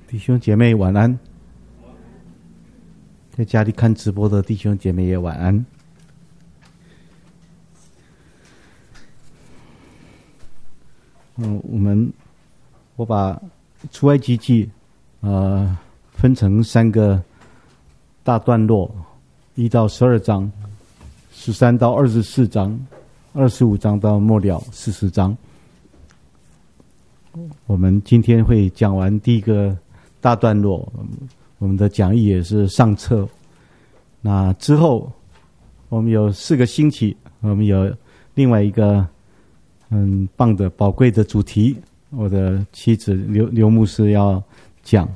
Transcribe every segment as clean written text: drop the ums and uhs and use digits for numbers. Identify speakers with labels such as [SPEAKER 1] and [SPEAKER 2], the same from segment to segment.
[SPEAKER 1] 弟兄姐妹晚安，在家里看直播的弟兄姐妹也晚安。我把出埃及记分成3个大段落，1到12章，13到24章，25章到末了40章。我们今天会讲完第一个大段落，我们的讲义也是上册。那之后我们有4个星期，我们有另外一个很棒的宝贵的主题，我的妻子刘牧师要讲，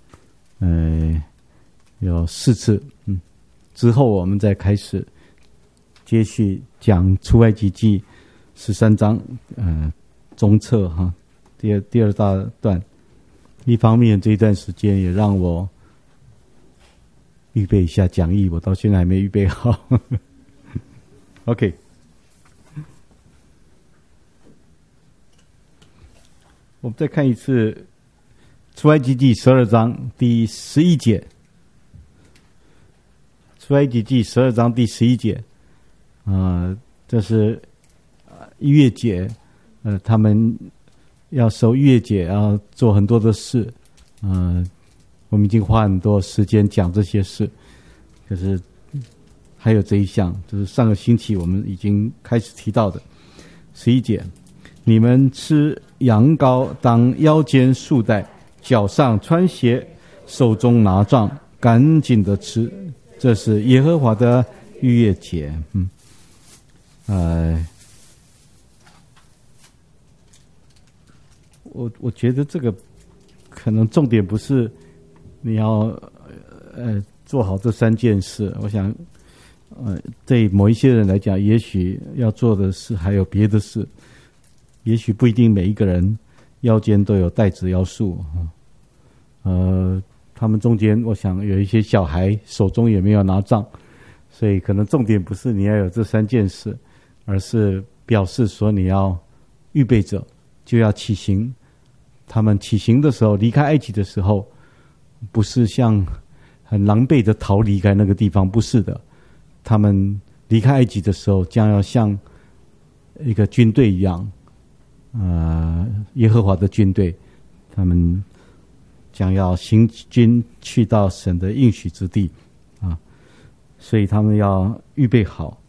[SPEAKER 1] 有4次，之后我们再开始接续讲出埃及记13章，中册哈，第二大段。一方面这一段时间也让我预备一下讲义，我到现在还没预备好。OK， 我们再看一次出埃及记12章第11节。出埃及记12章第11节，这是逾越节，他们要守逾越节，要做很多的事，我们已经花很多时间讲这些事，可是还有这一项，就是上个星期我们已经开始提到的11节，你们吃羊羔当腰间束带，脚上穿鞋，手中拿杖，赶紧的吃，这是耶和华的逾越节。我觉得这个可能重点不是你要做好这3件事，我想对某一些人来讲，也许要做的事还有别的事，也许不一定每一个人腰间都有带子腰束，他们中间我想有一些小孩手中也没有拿杖，所以可能重点不是你要有这3件事，而是表示说你要预备着就要起行。他们起行的时候，离开埃及的时候，不是像很狼狈的逃离开那个地方，不是的。他们离开埃及的时候，将要像一个军队一样，耶和华的军队，他们将要行军去到神的应许之地，所以他们要预备好。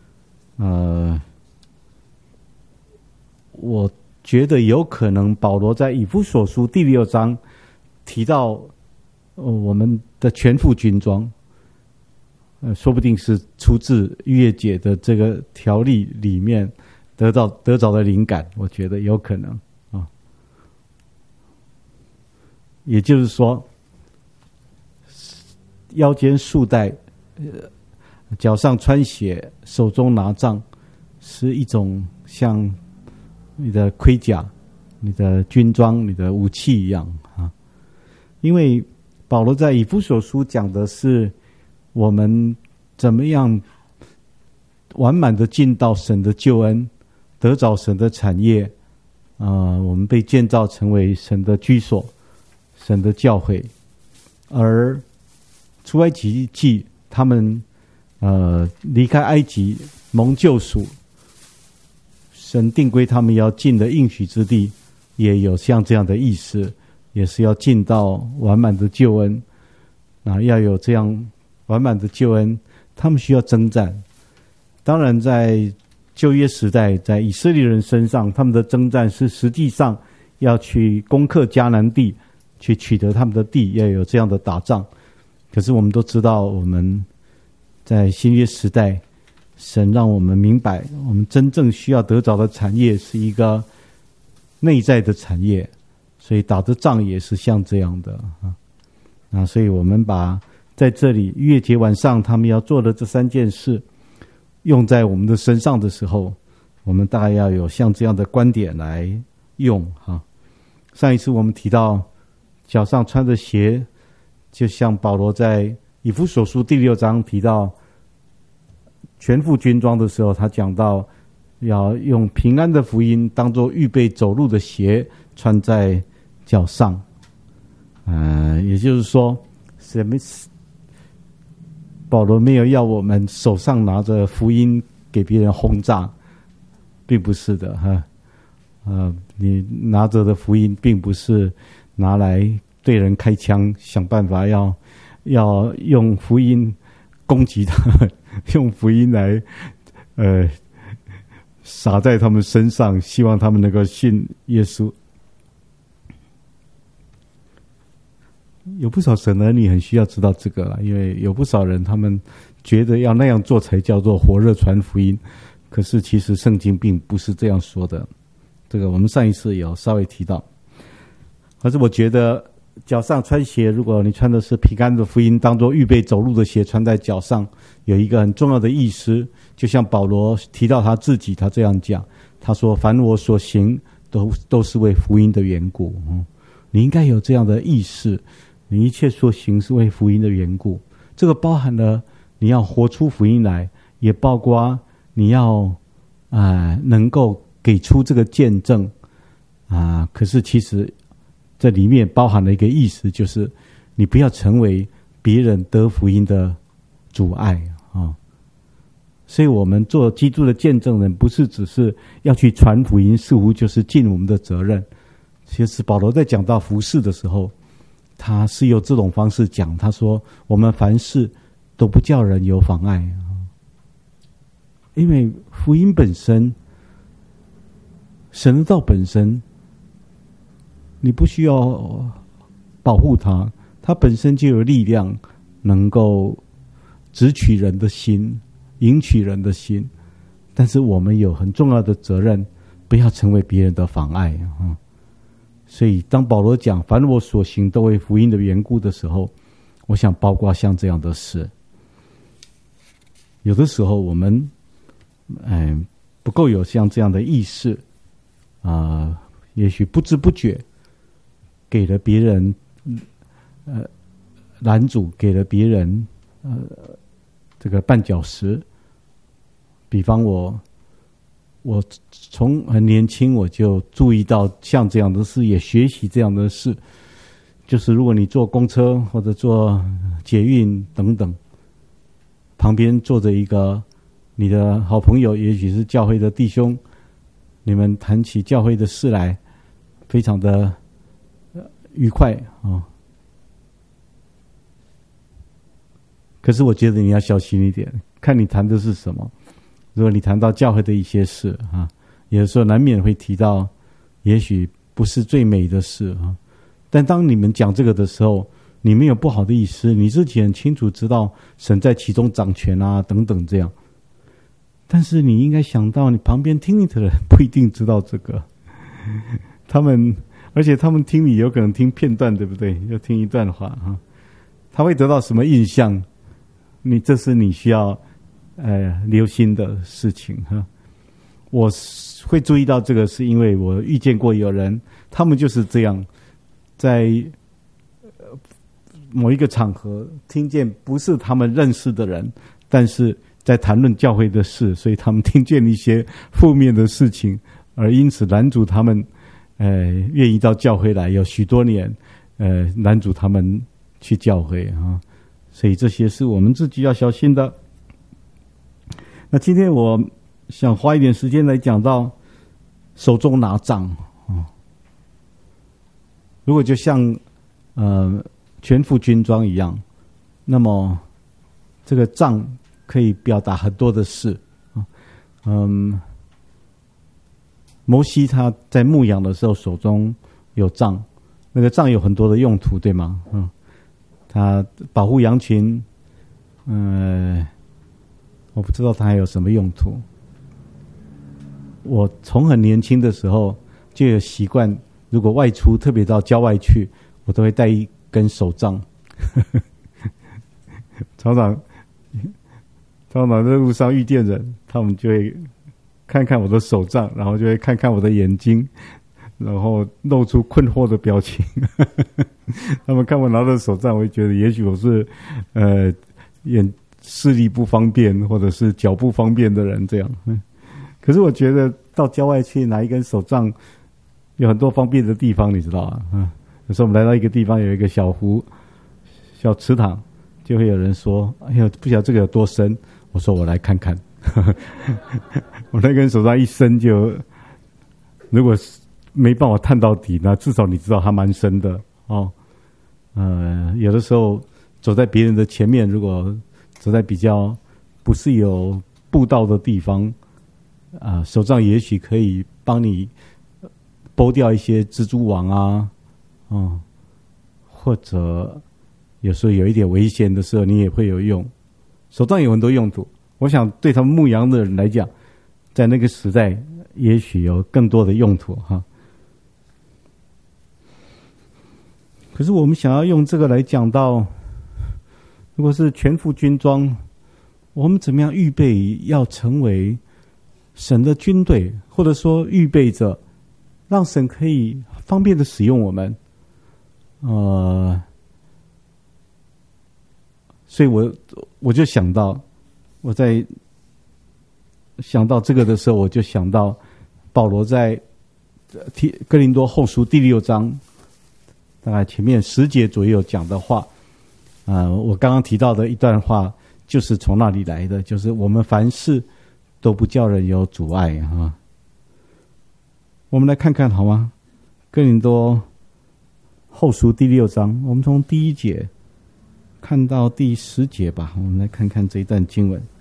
[SPEAKER 1] 我觉得有可能保罗在以弗所书第6章提到我们的全副军装，说不定是出自逾越节的这个条例里面得着的灵感，我觉得有可能啊。也就是说，腰间束带，脚上穿鞋，手中拿杖，是一种像你的盔甲、你的军装、你的武器一样啊。因为保罗在以弗所书讲的是我们怎么样完满的进到神的救恩，得着神的产业，我们被建造成为神的居所、神的教会。而出埃及记他们离开埃及蒙救赎，神定规他们要进的应许之地，也有像这样的意思，也是要进到完满的救恩。要有这样完满的救恩，他们需要征战。当然在旧约时代，在以色列人身上，他们的征战是实际上要去攻克迦南地，去取得他们的地，要有这样的打仗。可是我们都知道，我们在新约时代，神让我们明白，我们真正需要得着的产业是一个内在的产业，所以打的仗也是像这样的所以我们把在这里逾越节晚上他们要做的这3件事用在我们的身上的时候，我们大概要有像这样的观点来用上一次我们提到脚上穿着鞋，就像保罗在以弗所书第6章提到全副军装的时候，他讲到要用平安的福音当作预备走路的鞋穿在脚上也就是说，什么？保罗没有要我们手上拿着福音给别人轰炸，并不是的哈。你拿着的福音并不是拿来对人开枪，想办法要用福音攻击他们，用福音来撒在他们身上，希望他们能够信耶稣。有不少神儿女很需要知道这个啦，因为有不少人他们觉得要那样做才叫做火热传福音，可是其实圣经并不是这样说的。这个我们上一次有稍微提到。可是我觉得脚上穿鞋，如果你穿的是平安的福音，当作预备走路的鞋穿在脚上，有一个很重要的意思，就像保罗提到他自己，他这样讲，他说凡我所行都是为福音的缘故。你应该有这样的意识，你一切所行是为福音的缘故。这个包含了你要活出福音来，也包括你要能够给出这个见证可是其实这里面包含了一个意思，就是你不要成为别人得福音的阻碍所以我们做基督的见证人，不是只是要去传福音，似乎就是尽我们的责任。其实保罗在讲到服事的时候，他是用这种方式讲，他说我们凡事都不叫人有妨碍，因为福音本身，神的道本身，你不需要保护它，它本身就有力量能够直取人的心，引取人的心。但是我们有很重要的责任，不要成为别人的妨碍所以当保罗讲凡我所行都为福音的缘故的时候，我想包括像这样的事。有的时候我们不够有像这样的意识也许不知不觉给了别人拦阻，给了别人这个绊脚石。比方我从很年轻我就注意到像这样的事，也学习这样的事，就是如果你坐公车或者坐捷运等等，旁边坐着一个你的好朋友，也许是教会的弟兄，你们谈起教会的事来非常的愉快可是我觉得你要小心一点，看你谈的是什么。如果你谈到教会的一些事有的时候难免会提到也许不是最美的事但当你们讲这个的时候，你没有不好的意思，你自己很清楚知道神在其中掌权等等这样。但是你应该想到，你旁边听你的人不一定知道这个，而且他们听你有可能听片段，对不对？要听一段话他会得到什么印象？这是你需要留心的事情我会注意到这个，是因为我遇见过有人，他们就是这样，在某一个场合听见不是他们认识的人，但是在谈论教会的事，所以他们听见一些负面的事情，而因此拦阻他们愿意到教会来，有许多年拦阻他们去教会所以这些是我们自己要小心的。那今天我想花一点时间来讲到手中拿杖如果就像全副军装一样，那么这个杖可以表达很多的事摩西他在牧羊的时候手中有杖，那个杖有很多的用途，对吗他保护羊群我不知道他还有什么用途。我从很年轻的时候就有习惯，如果外出特别到郊外去，我都会带一根手杖常常在路上遇见人，他们就会看看我的手杖，然后就会看看我的眼睛，然后露出困惑的表情他们看我拿着手杖，我会觉得也许我是视力不方便或者是脚不方便的人这样可是我觉得到郊外去拿一根手杖有很多方便的地方，你知道有时候我们来到一个地方，有一个小湖、小池塘，就会有人说：“哎呀，不晓得这个有多深。”我说：“我来看看。”我那根手杖一伸就，如果没办法探到底，那至少你知道它蛮深的哦。有的时候走在别人的前面，如果走在比较不是有步道的地方，手杖也许可以帮你剥掉一些蜘蛛网啊，或者有时候有一点危险的时候，你也会有用。手杖有很多用途，我想对他们牧羊的人来讲，在那个时代也许有更多的用途哈。可是我们想要用这个来讲到，如果是全副军装，我们怎么样预备要成为神的军队，或者说预备着让神可以方便的使用我们。所以我就想到，我在想到这个的时候，我就想到保罗在哥林多后书第6章，大概前面10节左右讲的话，我刚刚提到的一段话，就是从那里来的，就是我们凡事都不叫人有阻碍啊。我们来看看好吗？哥林多后书第6章，我们从第1节看到第10节吧。我们来看看这一段经文。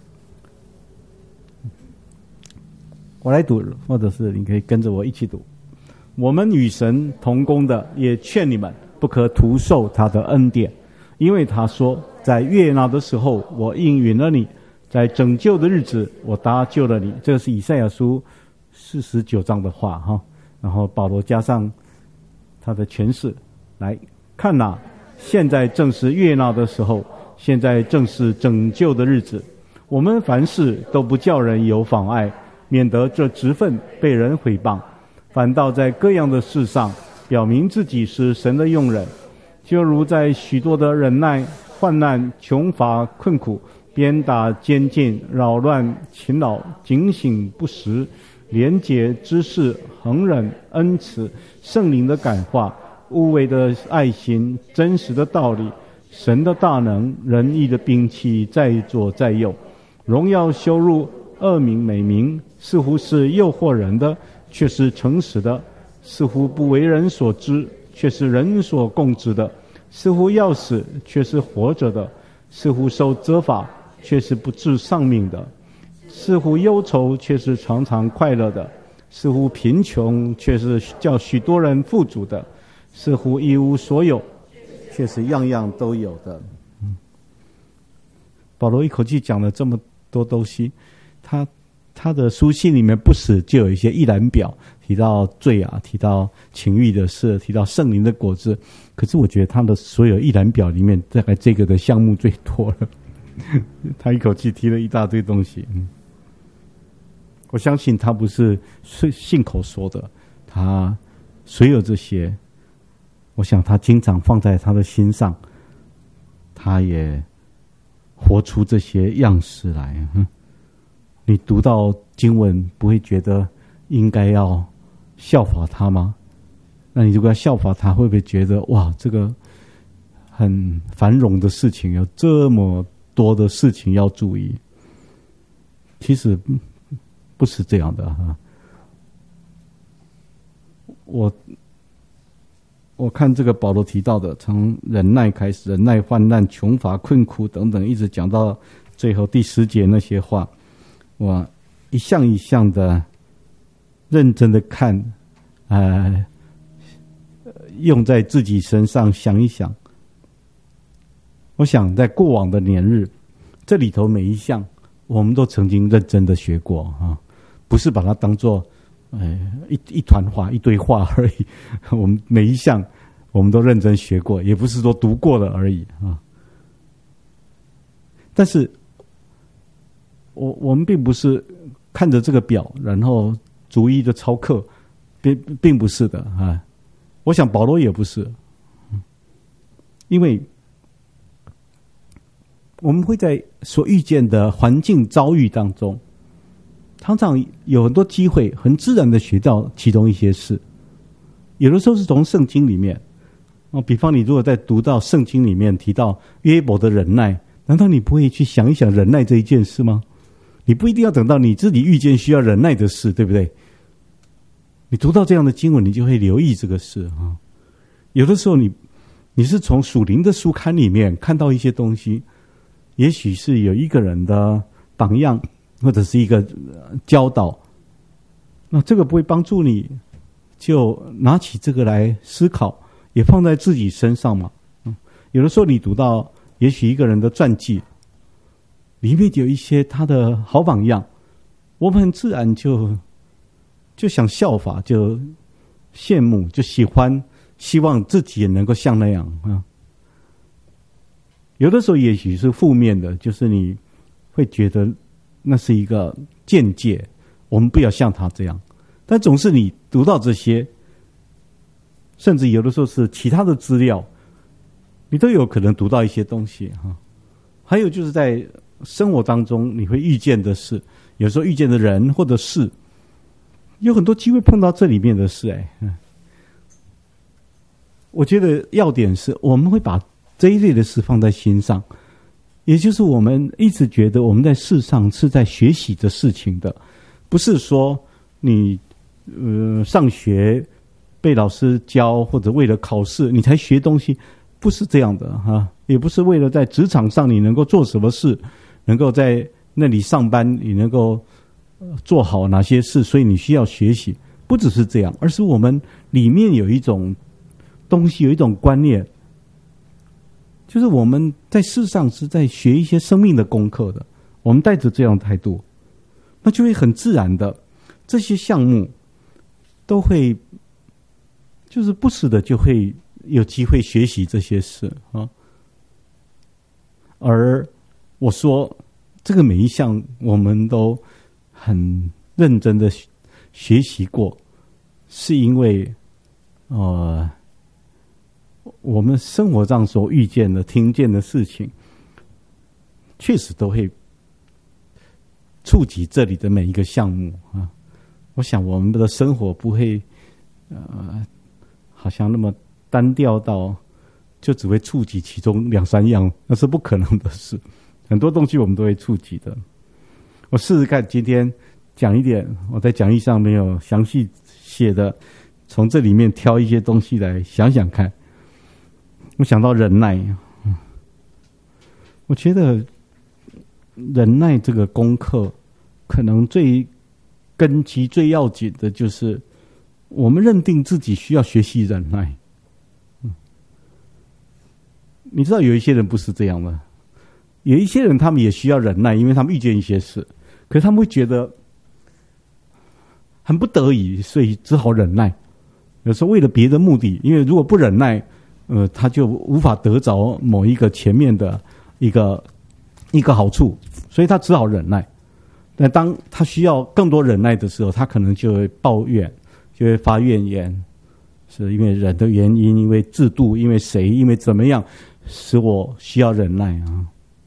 [SPEAKER 1] 我来读，或者是你可以跟着我一起读。我们与神同工的，也劝你们不可徒受他的恩典，因为他说，在悦纳的时候我应允了你，在拯救的日子我搭救了你。这个是以赛亚书49章的话哈。然后保罗加上他的诠释，来看哪，现在正是悦纳的时候，现在正是拯救的日子。我们凡事都不叫人有妨碍，免得这职分被人毁谤，反倒在各样的事上表明自己是神的用人，就如在许多的忍耐、患难、穷乏、困苦、鞭打、监禁、扰乱、勤劳、警醒不时、廉洁、知识、恒忍、恩慈、圣灵的感化、无伪的爱心、真实的道理、神的大能、仁义的兵器，在左在右，荣耀羞辱、恶名美名，似乎是诱惑人的，却是诚实的；似乎不为人所知，却是人所共知的；似乎要死，却是活着的；似乎受责罚，却是不致丧命的；似乎忧愁，却是常常快乐的；似乎贫穷，却是叫许多人富足的；似乎一无所有，却是样样都有的。保罗一口气讲了这么多东西，他的书信里面不时就有一些一览表，提到罪啊，提到情欲的事，提到圣灵的果子。可是我觉得他的所有一览表里面，大概这个的项目最多了。他一口气提了一大堆东西。我相信他不是信口说的，他所有这些，我想他经常放在他的心上，他也活出这些样式来。你读到经文不会觉得应该要效法他吗？那你如果要效法他，会不会觉得哇，这个很繁荣的事情，有这么多的事情要注意？其实不是这样的哈。我看这个保罗提到的，从忍耐开始，忍耐、患难、穷乏、困苦等等，一直讲到最后第10节那些话，我一项一项的认真的看，用在自己身上想一想。我想在过往的年日，这里头每一项我们都曾经认真的学过啊，不是把它当作一团话、一堆话而已。我们每一项我们都认真学过，也不是说读过了而已啊。但是我们并不是看着这个表，然后逐一的操课，并不是的啊。我想保罗也不是，因为我们会在所遇见的环境遭遇当中，常常有很多机会，很自然的学到其中一些事。有的时候是从圣经里面， 比方你如果在读到圣经里面提到约伯的忍耐，难道你不会去想一想忍耐这一件事吗？你不一定要等到你自己遇见需要忍耐的事，对不对？你读到这样的经文，你就会留意这个事啊。有的时候你是从属灵的书刊里面看到一些东西，也许是有一个人的榜样，或者是一个教导，那这个不会帮助你，就拿起这个来思考，也放在自己身上嘛。有的时候你读到也许一个人的传记，里面有一些他的好榜样，我们很自然就想效法，就羡慕，就喜欢，希望自己也能够像那样啊。有的时候也许是负面的，就是你会觉得那是一个见解，我们不要像他这样。但总是你读到这些，甚至有的时候是其他的资料，你都有可能读到一些东西哈。还有就是在生活当中你会遇见的事，有时候遇见的人或者事，有很多机会碰到这里面的事。我觉得要点是我们会把这一类的事放在心上，也就是我们一直觉得我们在世上是在学习的事情的，不是说你上学被老师教，或者为了考试你才学东西，不是这样的哈。也不是为了在职场上你能够做什么事，能够在那里上班你能够做好哪些事，所以你需要学习，不只是这样，而是我们里面有一种东西，有一种观念，就是我们在世上是在学一些生命的功课的。我们带着这样的态度，那就会很自然的，这些项目都会就是不时的就会有机会学习这些事啊。而我说这个每一项我们都很认真的学习过，是因为我们生活上所遇见的听见的事情确实都会触及这里的每一个项目啊。我想我们的生活不会好像那么单调到就只会触及其中2-3样，那是不可能的事。很多东西我们都会触及的。我试试看，今天讲一点我在讲义上没有详细写的，从这里面挑一些东西来想想看。我想到忍耐，我觉得忍耐这个功课可能最根基最要紧的就是我们认定自己需要学习忍耐。你知道有一些人不是这样的，有一些人他们也需要忍耐，因为他们遇见一些事，可是他们会觉得很不得已，所以只好忍耐。有时候为了别的目的，因为如果不忍耐他就无法得着某一个前面的一个好处，所以他只好忍耐。但当他需要更多忍耐的时候，他可能就会抱怨，就会发怨言，是因为人的原因，因为制度，因为谁，因为怎么样使我需要忍耐啊。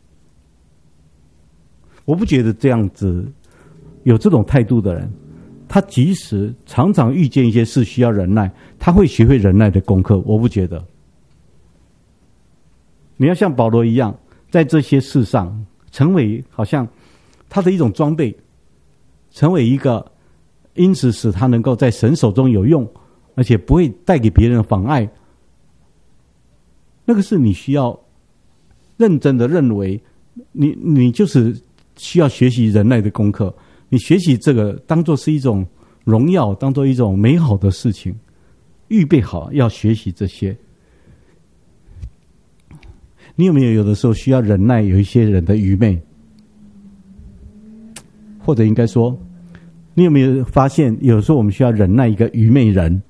[SPEAKER 1] 我不觉得这样子有这种态度的人，他即使常常遇见一些事需要忍耐，他会学会忍耐的功课，我不觉得。你要像保罗一样，在这些事上成为好像他的一种装备，成为一个因此使他能够在神手中有用，而且不会带给别人妨碍。那个是你需要认真的认为你就是需要学习忍耐的功课，你学习这个当作是一种荣耀，当作一种美好的事情，预备好要学习这些。你有没有的时候需要忍耐有一些人的愚昧？或者应该说，你有没有发现有时候我们需要忍耐一个愚昧人？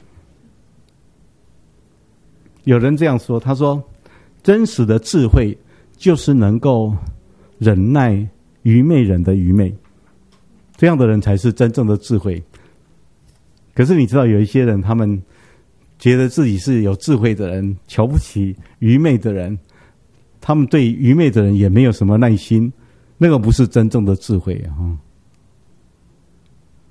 [SPEAKER 1] 有人这样说，他说真实的智慧就是能够忍耐愚昧人的愚昧，这样的人才是真正的智慧。可是你知道有一些人，他们觉得自己是有智慧的人，瞧不起愚昧的人，他们对愚昧的人也没有什么耐心，那个不是真正的智慧啊。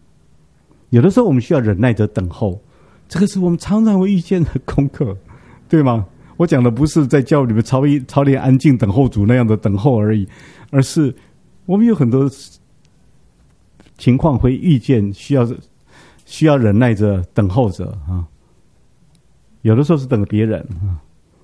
[SPEAKER 1] 有的时候我们需要忍耐着等候，这个是我们常常会遇见的功课。 对吗？我讲的不是在教你们操练安静等候主那样的等候而已，而是我们有很多情况会遇见，需要忍耐着等候着啊。有的时候是等别人啊，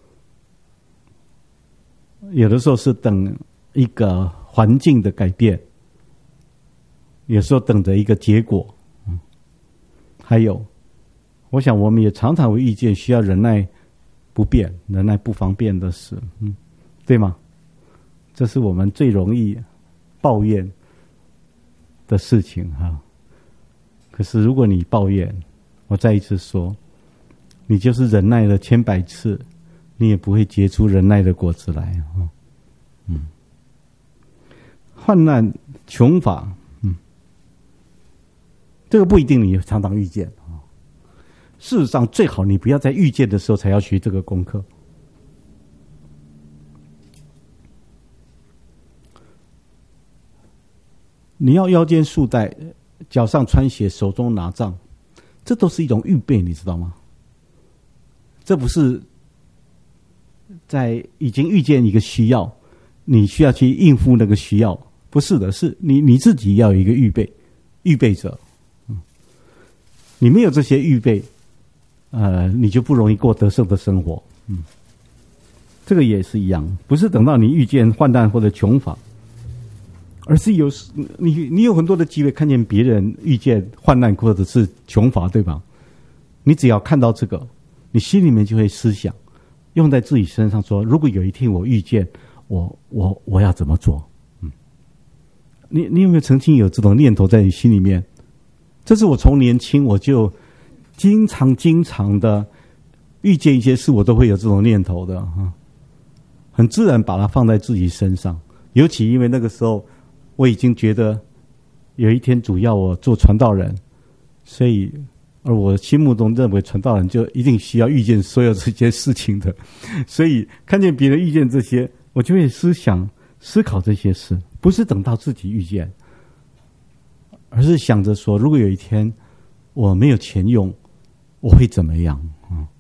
[SPEAKER 1] 有的时候是等一个环境的改变，有时候等着一个结果。还有，我想我们也常常会遇见需要忍耐不便、忍耐不方便的事，对吗？这是我们最容易抱怨的事情哈。可是如果你抱怨，我再一次说，你就是忍耐了千百次，你也不会结出忍耐的果子来。患难穷乏，这个不一定你常常遇见啊。事实上，最好你不要在遇见的时候才要学这个功课。你要腰间束带，脚上穿鞋，手中拿杖，这都是一种预备，你知道吗？这不是在已经遇见一个需要，你需要去应付那个需要，不是的，是你自己要有一个预备者。你没有这些预备，你就不容易过得胜的生活。这个也是一样，不是等到你遇见患难或者穷乏，而是你有很多的机会看见别人遇见患难或者是穷乏，对吧？你只要看到这个，你心里面就会思想，用在自己身上说：如果有一天我遇见，我要怎么做？你有没有曾经有这种念头在你心里面？这是我从年轻我就经常的遇见一些事，我都会有这种念头的啊，很自然把它放在自己身上。尤其因为那个时候我已经觉得有一天主要我做传道人，所以而我心目中认为传道人就一定需要遇见所有这些事情的，所以看见别人遇见这些，我就会思考这些事，不是等到自己遇见，而是想着说，如果有一天我没有钱用，我会怎么样？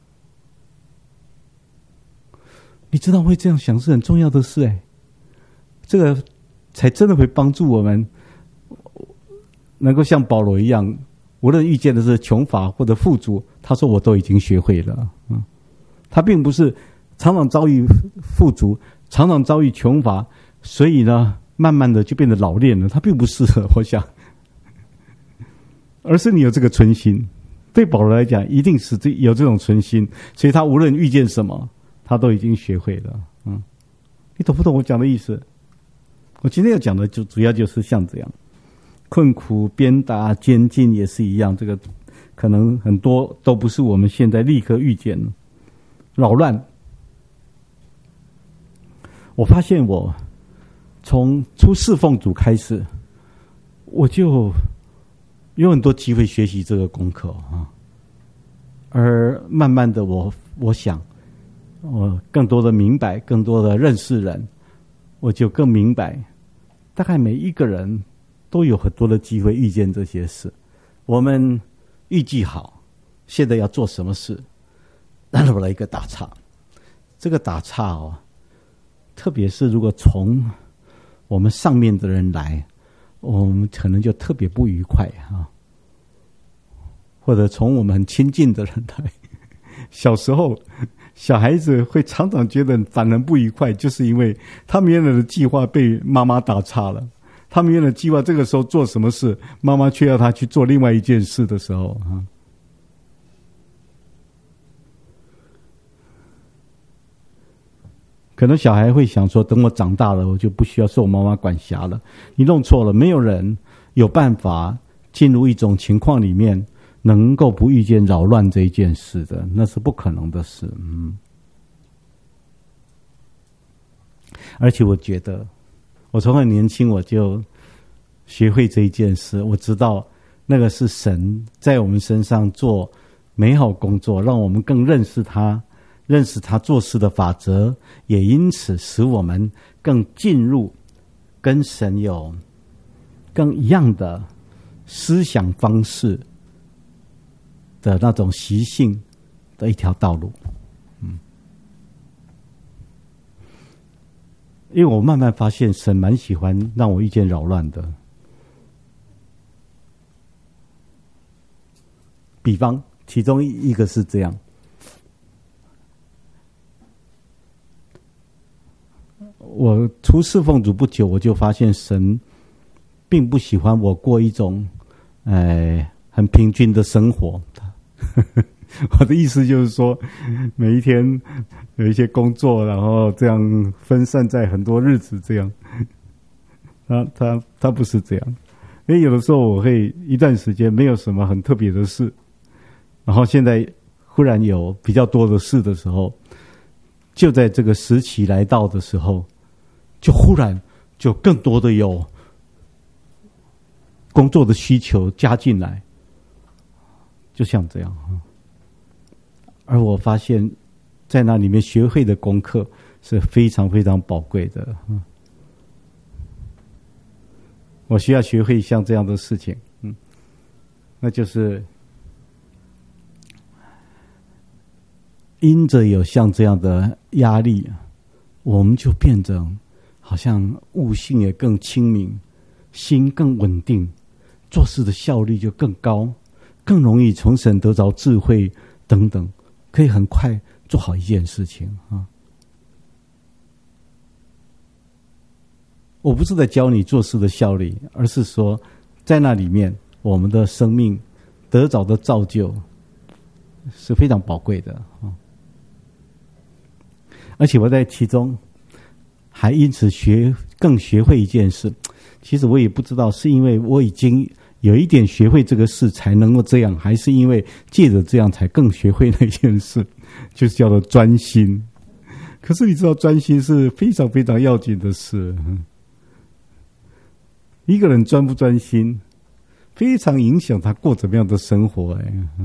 [SPEAKER 1] 你知道会这样想是很重要的事这个才真的会帮助我们能够像保罗一样，无论遇见的是穷乏或者富足，他说我都已经学会了。他并不是常常遭遇富足，常常遭遇穷乏，所以呢慢慢的就变得老练了，他并不是，我想，而是你有这个存心。对保罗来讲，一定是有这种存心，所以他无论遇见什么，他都已经学会了。你懂不懂我讲的意思？我今天要讲的就主要就是像这样，困苦、鞭打、监禁也是一样，这个可能很多都不是我们现在立刻遇见的。扰乱，我发现我从出侍奉主开始，我就有很多机会学习这个功课而慢慢的我想我更多的明白，更多的认识人，我就更明白，大概每一个人都有很多的机会遇见这些事。我们预计好现在要做什么事，然后来一个打岔。这个打岔特别是如果从我们上面的人来，我们可能就特别不愉快或者从我们很亲近的人来，小时候小孩子会常常觉得反而不愉快，就是因为他们原来的计划被妈妈打岔了，他们原来计划这个时候做什么事，妈妈却要他去做另外一件事的时候可能小孩会想说，等我长大了，我就不需要受妈妈管辖了。你弄错了，没有人有办法进入一种情况里面能够不遇见扰乱这一件事的，那是不可能的事。而且我觉得我从很年轻我就学会这一件事，我知道那个是神在我们身上做美好工作，让我们更认识他，认识他做事的法则，也因此使我们更进入跟神有更一样的思想方式的那种习性的一条道路。 因为我慢慢发现神蛮喜欢让我遇见扰乱的。比方其中一个是这样，我出侍奉主不久，我就发现神并不喜欢我过一种很平均的生活。我的意思就是说，每一天有一些工作，然后这样分散在很多日子这样。他不是这样，因为有的时候我会一段时间没有什么很特别的事，然后现在忽然有比较多的事的时候，就在这个时期来到的时候，就忽然就更多的有工作的需求加进来，就像这样。而我发现在那里面学会的功课是非常非常宝贵的。我需要学会像这样的事情，那就是因着有像这样的压力，我们就变得好像悟性也更清明，心更稳定，做事的效率就更高，更容易从神得着智慧等等，可以很快做好一件事情啊。我不是在教你做事的效率，而是说在那里面我们的生命得着的造就是非常宝贵的啊。而且我在其中还因此更学会一件事，其实我也不知道是因为我已经有一点学会这个事才能够这样，还是因为借着这样才更学会那件事，就是叫做专心。可是你知道专心是非常非常要紧的事，一个人专不专心非常影响他过怎么样的生活。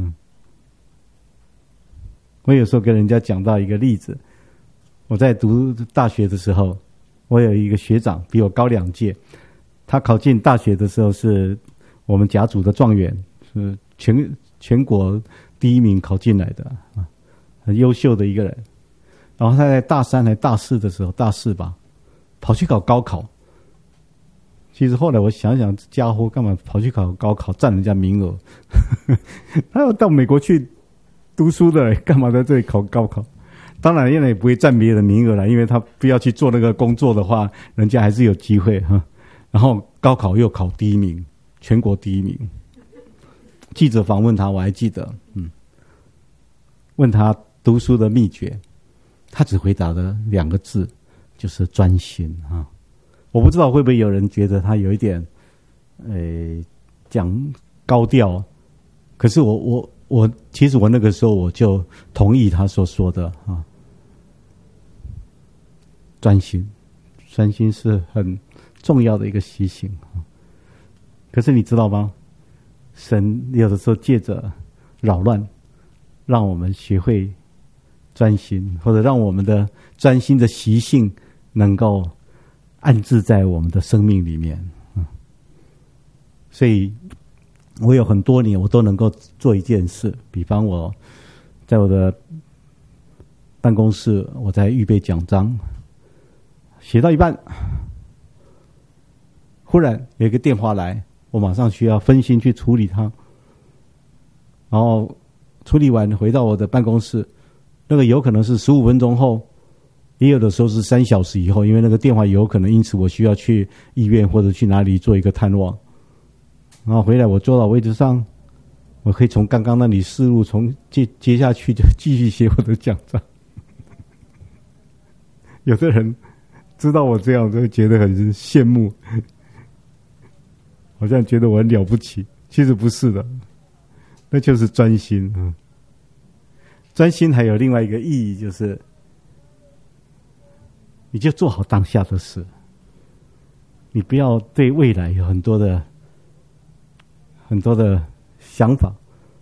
[SPEAKER 1] 我有时候跟人家讲到一个例子，我在读大学的时候，我有一个学长比我高2届，他考进大学的时候是我们甲组的状元，是全国第1名考进来的，很优秀的一个人。然后他在大3还大4的时候，大4吧，跑去考高考。其实后来我想想，这家伙干嘛跑去考高考，占人家名额？他要到美国去读书的，干嘛在这里考高考？当然，因为也不会占别人的名额了，因为他不要去做那个工作的话，人家还是有机会哈。然后高考又考第1名，全国第1名。记者访问他，我还记得，问他读书的秘诀，他只回答了2个字，就是专心啊。我不知道会不会有人觉得他有一点，讲高调，可是我其实我那个时候我就同意他所说的啊，专心是很重要的一个习性啊。可是你知道吗？神有的时候借着扰乱，让我们学会专心，或者让我们的专心的习性能够安置在我们的生命里面。所以我有很多年我都能够做一件事，比方我在我的办公室，我在预备讲章，写到一半，忽然有一个电话来，我马上需要分心去处理它，然后处理完回到我的办公室，那个有可能是15分钟后，也有的时候是3小时以后，因为那个电话有可能因此我需要去医院或者去哪里做一个探望，然后回来我坐到位置上，我可以从刚刚那里思路从接下去就继续写我的讲章。有的人知道我这样就会觉得很羡慕，好像觉得我很了不起，其实不是的，那就是专心。专心还有另外一个意义，就是你就做好当下的事，你不要对未来有很多的想法。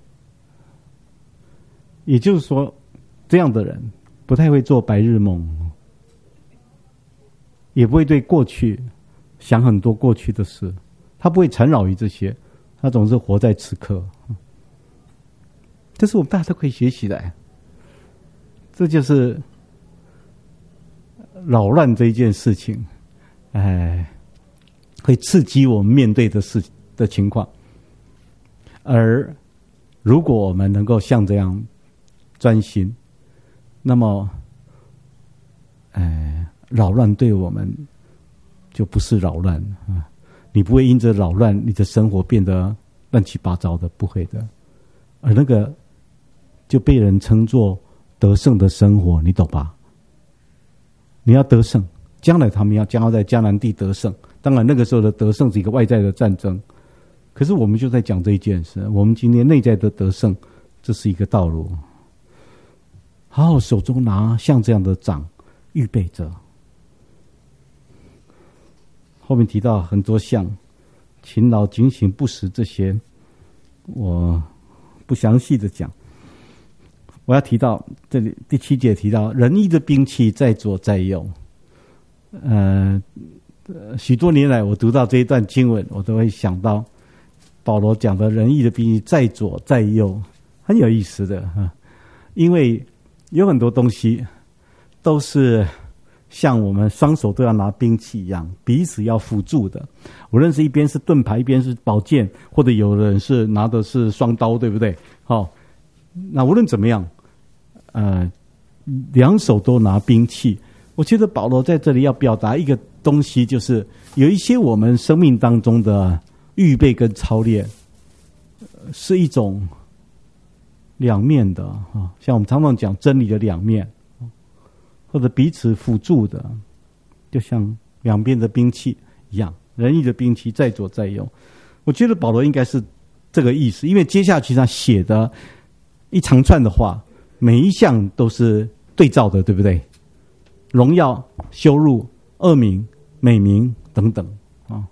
[SPEAKER 1] 也就是说，这样的人不太会做白日梦，也不会对过去想很多过去的事，他不会缠绕于这些，他总是活在此刻。这是我们大家都可以学习的，这就是扰乱这一件事情，会刺激我们面对的情况。而如果我们能够像这样专心，那么扰乱对我们就不是扰乱啊！你不会因着扰乱，你的生活变得乱七八糟的，不会的。而那个就被人称作得胜的生活，你懂吧？你要得胜，将来他们将要在迦南地得胜。当然，那个时候的得胜是一个外在的战争，可是我们就在讲这一件事。我们今天内在的得胜，这是一个道路。好好手中拿像这样的杖，预备着。后面提到很多项，勤劳、警醒、不时这些，我不详细的讲。我要提到这里第7节提到仁义的兵器在左在右。许多年来我读到这一段经文，我都会想到保罗讲的仁义的兵器在左在右，很有意思的哈。因为有很多东西都是像我们双手都要拿兵器一样，彼此要辅助的。无论是一边是盾牌，一边是宝剑，或者有人是拿的是双刀，对不对？那无论怎么样，两手都拿兵器。我觉得保罗在这里要表达一个东西，就是有一些我们生命当中的预备跟操练，是一种两面的啊，像我们常常讲真理的两面，或者彼此辅助的，就像两边的兵器一样，仁义的兵器在左在右。我觉得保罗应该是这个意思，因为接下去他写的一长串的话，每一项都是对照的，对不对？荣耀、羞辱、恶名、美名等等啊。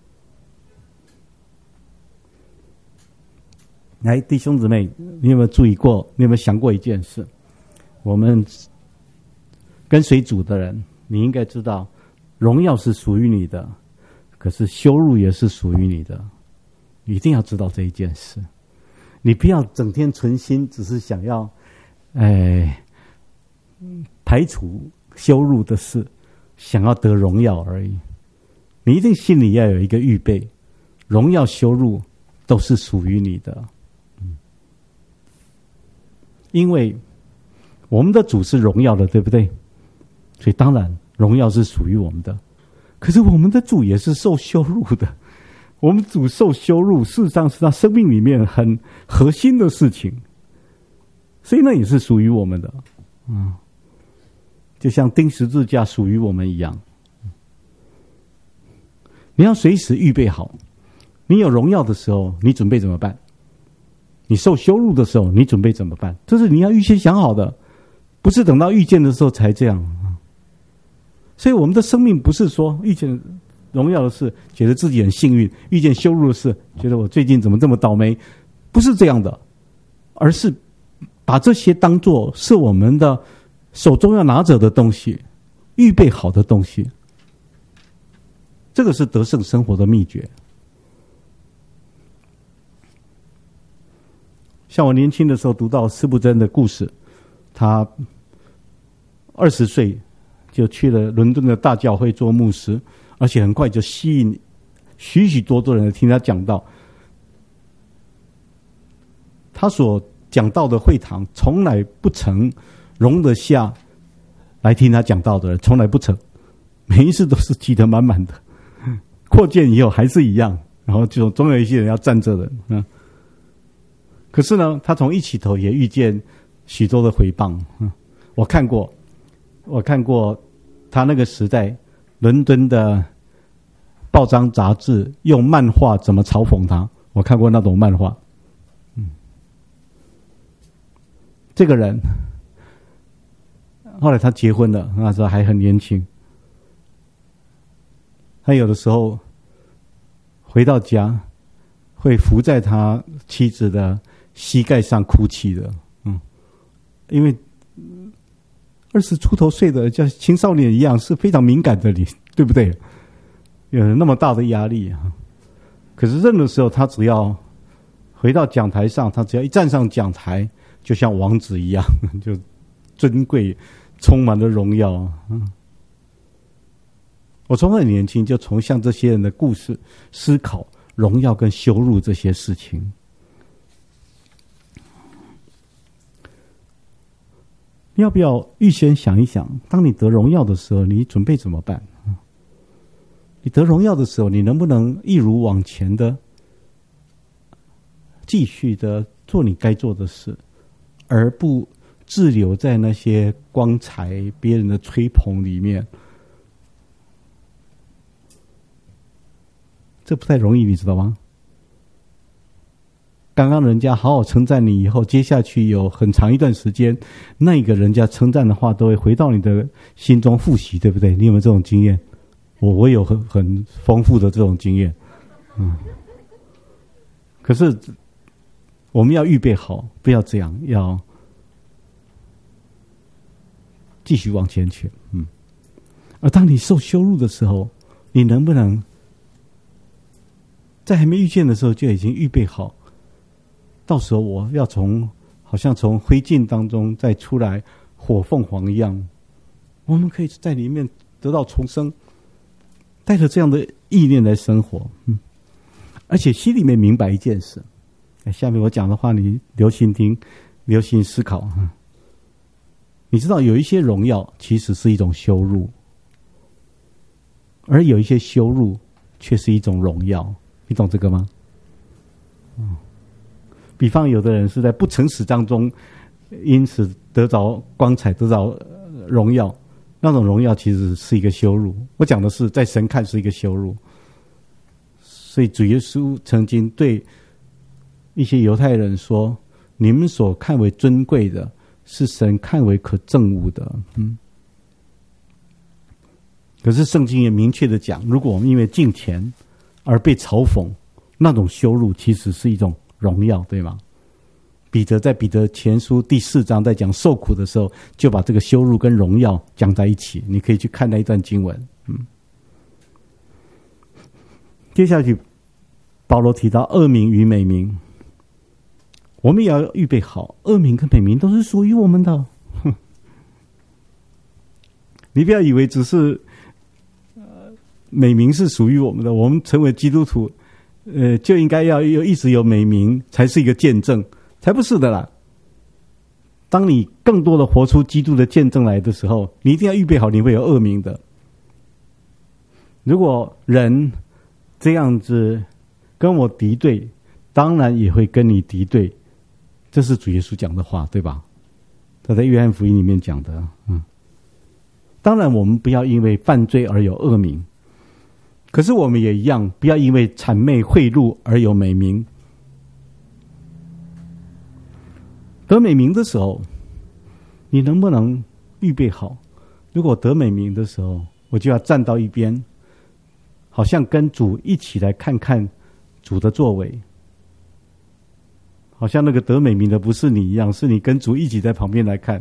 [SPEAKER 1] 来，弟兄姊妹，你有没有注意过？你有没有想过一件事？我们跟随主的人，你应该知道，荣耀是属于你的，可是羞辱也是属于你的。你一定要知道这一件事。你不要整天存心只是想要，排除羞辱的事，想要得荣耀而已。你一定心里要有一个预备，荣耀、羞辱都是属于你的。因为我们的主是荣耀的，对不对？所以当然荣耀是属于我们的。可是我们的主也是受羞辱的。我们主受羞辱，事实上是他生命里面很核心的事情，所以那也是属于我们的。就像钉十字架属于我们一样。你要随时预备好，你有荣耀的时候，你准备怎么办？你受羞辱的时候，你准备怎么办？这是你要预先想好的，不是等到遇见的时候才这样。所以我们的生命不是说遇见荣耀的事觉得自己很幸运，遇见羞辱的事觉得我最近怎么这么倒霉，不是这样的，而是把这些当作是我们的手中要拿着的东西，预备好的东西。这个是得胜生活的秘诀。像我年轻的时候读到司布真的故事，他20岁就去了伦敦的大教会做牧师，而且很快就吸引许许多多人听他讲道。他所讲道的会堂从来不曾容得下来听他讲道的人，从来不曾，每一次都是挤得满满的。扩建以后还是一样，然后就总有一些人要站着的。可是呢，他从一起头也遇见许多的诽谤。我看过他那个时代伦敦的报章杂志用漫画怎么嘲讽他，我看过那种漫画。这个人后来他结婚了，那时候还很年轻。他有的时候回到家会伏在他妻子的膝盖上哭泣的。因为20出头岁的像青少年一样是非常敏感的，对不对？有那么大的压力。可是任何时候他只要回到讲台上，他只要一站上讲台，就像王子一样，就尊贵，充满了荣耀。 我从很年轻就从像这些人的故事思考荣耀跟羞辱这些事情。你要不要预先想一想，当你得荣耀的时候，你准备怎么办？你得荣耀的时候，你能不能一如往前的继续的做你该做的事，而不滞留在那些光彩别人的吹捧里面？这不太容易，你知道吗？刚刚人家好好称赞你以后，接下去有很长一段时间，那个人家称赞的话都会回到你的心中复习，对不对？你有没有这种经验？我有很丰富的这种经验。可是我们要预备好，不要这样，要继续往前去。而当你受羞辱的时候，你能不能在还没遇见的时候就已经预备好？到时候我要好像从灰烬当中再出来，火凤凰一样，我们可以在里面得到重生，带着这样的意念来生活。而且心里面明白一件事，下面我讲的话你留心听，留心思考。你知道有一些荣耀其实是一种羞辱，而有一些羞辱却是一种荣耀，你懂这个吗？比方有的人是在不诚实当中，因此得着光彩，得着荣耀，那种荣耀其实是一个羞辱。我讲的是在神看是一个羞辱。所以主耶稣曾经对一些犹太人说，你们所看为尊贵的，是神看为可憎恶的。可是圣经也明确的讲，如果我们因为敬虔而被嘲讽，那种羞辱其实是一种荣耀，对吗？彼得在彼得前书第4章在讲受苦的时候，就把这个羞辱跟荣耀讲在一起，你可以去看那一段经文。接下去保罗提到恶名与美名，我们也要预备好，恶名跟美名都是属于我们的。你不要以为只是美名是属于我们的，我们成为基督徒就应该要一直有美名才是一个见证，才不是的啦。当你更多的活出基督的见证来的时候，你一定要预备好你会有恶名的。如果人这样子跟我敌对，当然也会跟你敌对，这是主耶稣讲的话，对吧？他在约翰福音里面讲的。当然我们不要因为犯罪而有恶名，可是我们也一样，不要因为谄媚贿赂而有美名。得美名的时候，你能不能预备好？如果得美名的时候，我就要站到一边，好像跟主一起来看看主的作为，好像那个得美名的不是你一样，是你跟主一起在旁边来看。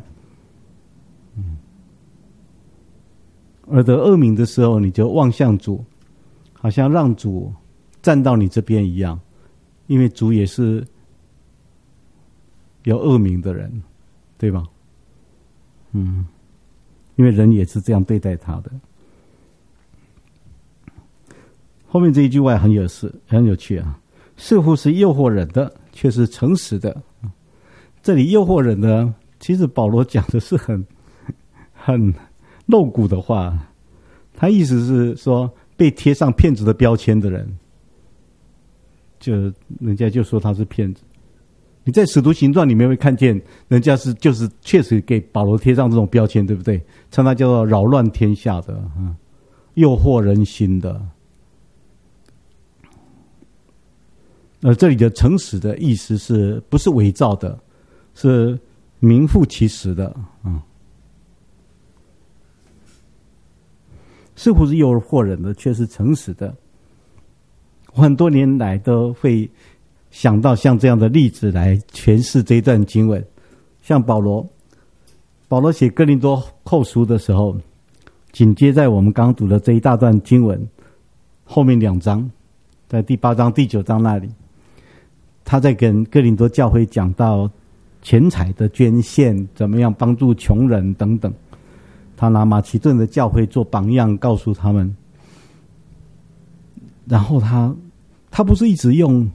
[SPEAKER 1] 而得恶名的时候，你就望向主，好像让主站到你这边一样，因为主也是有恶名的人，对吧？因为人也是这样对待他的。后面这一句话很有趣啊，似乎是诱惑人的，却是诚实的。这里诱惑人的，其实保罗讲的是很露骨的话，他意思是说被贴上骗子的标签的人，就人家就说他是骗子。你在使徒行传里面会看见人家就是确实给保罗贴上这种标签，对不对？称他叫做扰乱天下的，诱惑人心的。而这里的诚实的意思是不是伪造的，是名副其实的。似乎是诱惑人的，却是诚实的。我很多年来都会想到像这样的例子来诠释这一段经文。像保罗写哥林多后书的时候，紧接在我们刚读的这一大段经文后面2章，在第8章第9章那里，他在跟哥林多教会讲到钱财的捐献，怎么样帮助穷人等等。他拿马其顿的教会做榜样，告诉他们然后他不是一直用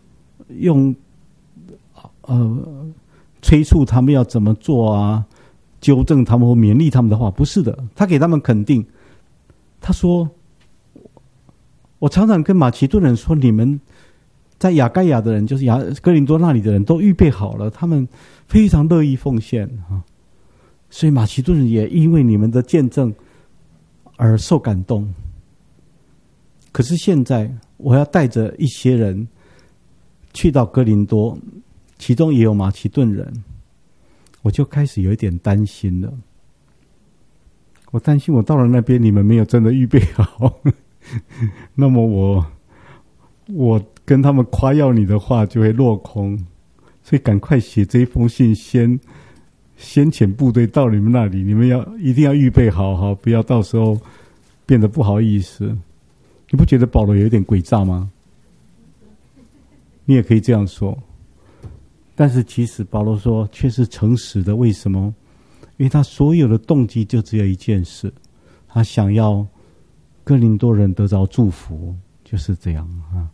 [SPEAKER 1] 催促他们要怎么做啊，纠正他们或勉励他们的话，不是的，他给他们肯定。他说，我常常跟马其顿人说，你们在亚该亚的人，就是哥林多那里的人都预备好了，他们非常乐意奉献啊。所以马其顿人也因为你们的见证而受感动。可是现在我要带着一些人去到哥林多，其中也有马其顿人，我就开始有一点担心了。我担心我到了那边，你们没有真的预备好，那么我跟他们夸耀你的话就会落空。所以赶快写这一封信，先遣部队到你们那里，你们一定要预备好，不要到时候变得不好意思。你不觉得保罗有一点诡诈吗？你也可以这样说，但是其实保罗说却是诚实的。为什么？因为他所有的动机就只有一件事，他想要哥林多人得着祝福，就是这样啊。